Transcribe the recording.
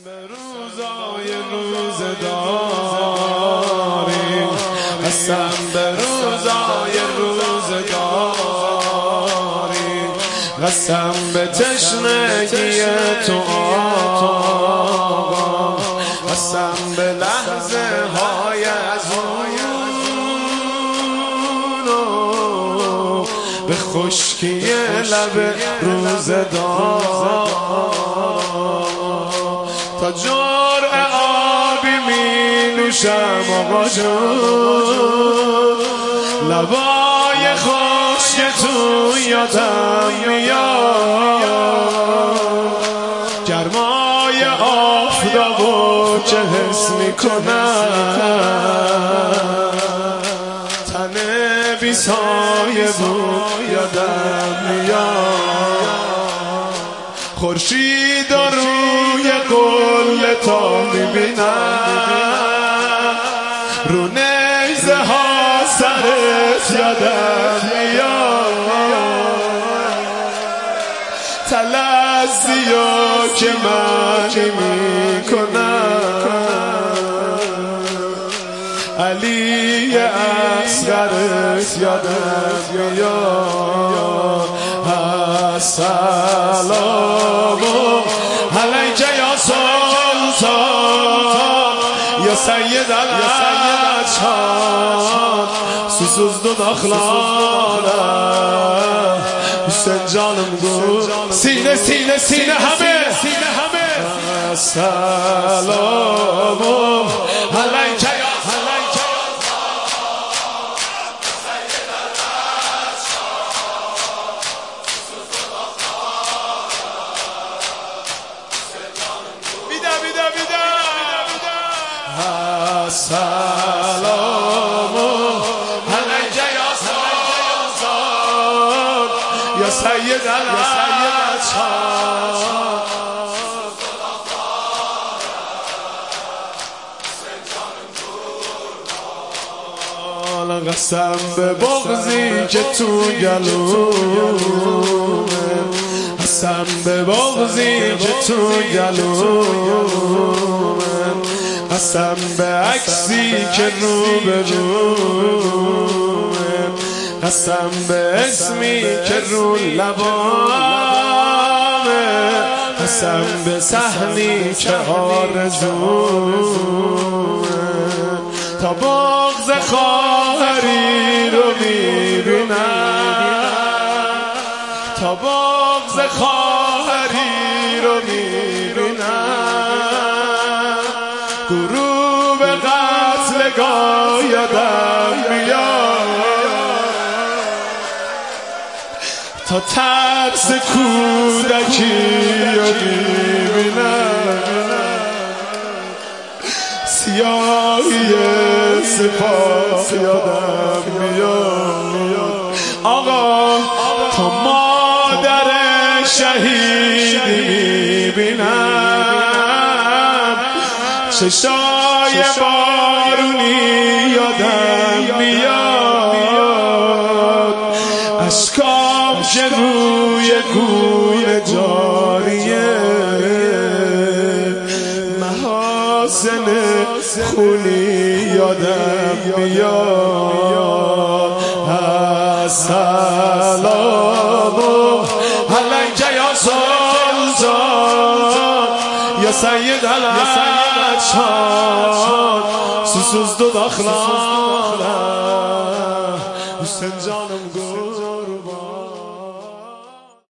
به روزای روزداری، قسم به روزای روزداری، قسم به تشنگی تو آقا، قسم به لحظه های از اون به خشکی لب روزدار، تا جرعه آبی می نوشم آقا جون، لبای خشک تو یادم میاد، گرمای آفتابو که حس میکنم، تن بی سایه بود یادم میاد، خورشید و روی قله تا میبینم، رو نیزه ها سرت یادم میاد، تلزیو که من میکنم، علی اصغرت یادم میاد، السلام علیک یا سلطان یا سید الاطهار، سوسوز دو داخلانه حسین جانم گو، سینه سینه سینه همه السلام علیک یا السلام علیک یا سلطان یا سید الاطهار، قسم به بغضی که تو گلومه، قسم به بغضی که تو گلومه، قسم به عکسی که رو به رومه، قسم به اسمی که رو لبامه، قسم به صحنی که آرزومه، تا بغض خواهری رو میبینم، تا بغض خواهری رو میبینم، غروب قتلگاه یادم میاد، تا ترس کودکی رو میبینم، سیاهی سپاه یادم میاد، آقا تا مادر شهیدی میبینم، چشای بارونی یادم میاد، اشکام که روی گونه جاریه، محاسن خونی یادم میاد، السلام علیک یا سلطان یا سید الاطهار، سوسوز دو داخلانه حسین جانم قربان.